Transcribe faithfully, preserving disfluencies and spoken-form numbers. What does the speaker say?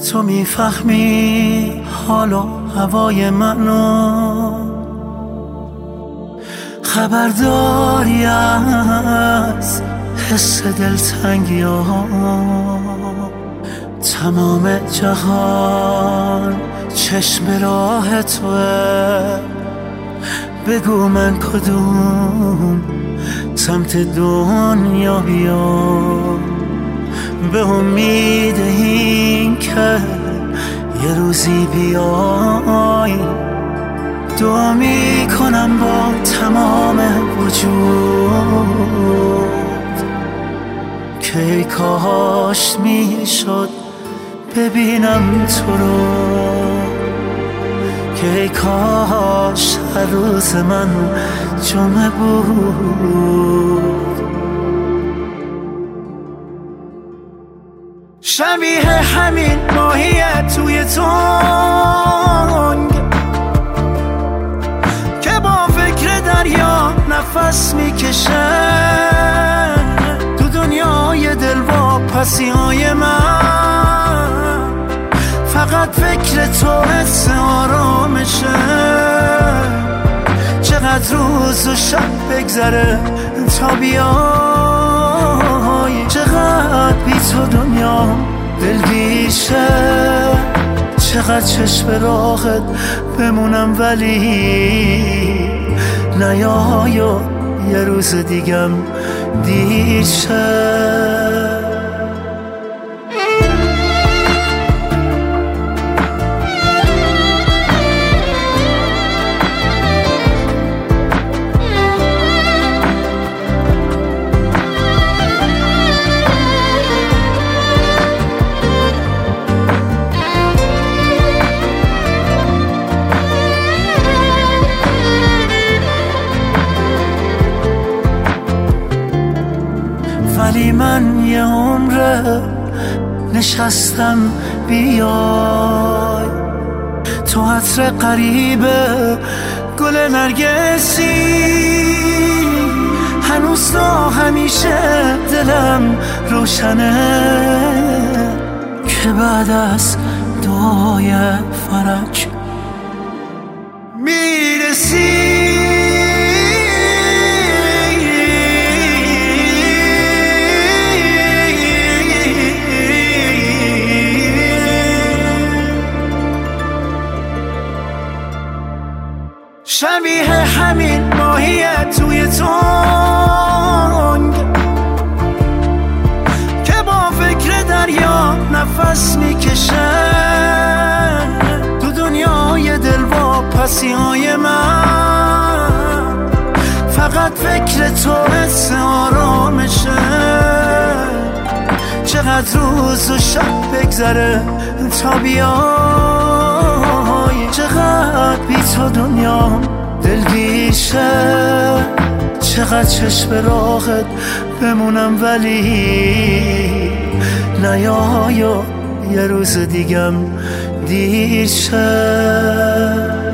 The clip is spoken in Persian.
تو میفهمی حال و هوای منو، خبرداری از حس دلتنگی ها. تمام جهان چشم راه توه، بگو من کدوم سمت دنیا بیام، به امید این که یه روزی بیای. دعا میکنم با تمام وجود که ای کاش میشد ببینم تو رو، که ای کاش هر روز من جمعه بود. شبیه همین ماهیه توی تنگ که با فکر دریا نفس میکشه، تو دنیای دل با پسی های من فقط فکر تو حس آرامشه. چقدر روز و شب بگذره تا بیای، چقدر بی تو دنیا دلگیشه، چقدر چشم راهت بمونم ولی نیای و یه روز دیگم دیر شه. ولی من یه عمره نشستم بیای، تو عطر قریبه گل نرگسی، هنوز تا همیشه دلم روشنه که بعد از دعای فرج میرسی. شبیه همین ماهیه توی تنگ که با فکر دریا نفس میکشه، تو دنیای دل با پسی های من فقط فکر تو حس آرامشه. چقدر روز و شب بگذره تا بیای، چقدر بی تو دنیا دلگیشه، چقدر چشم راهت بمونم ولی نیای و یه روز دیگم دیر شه.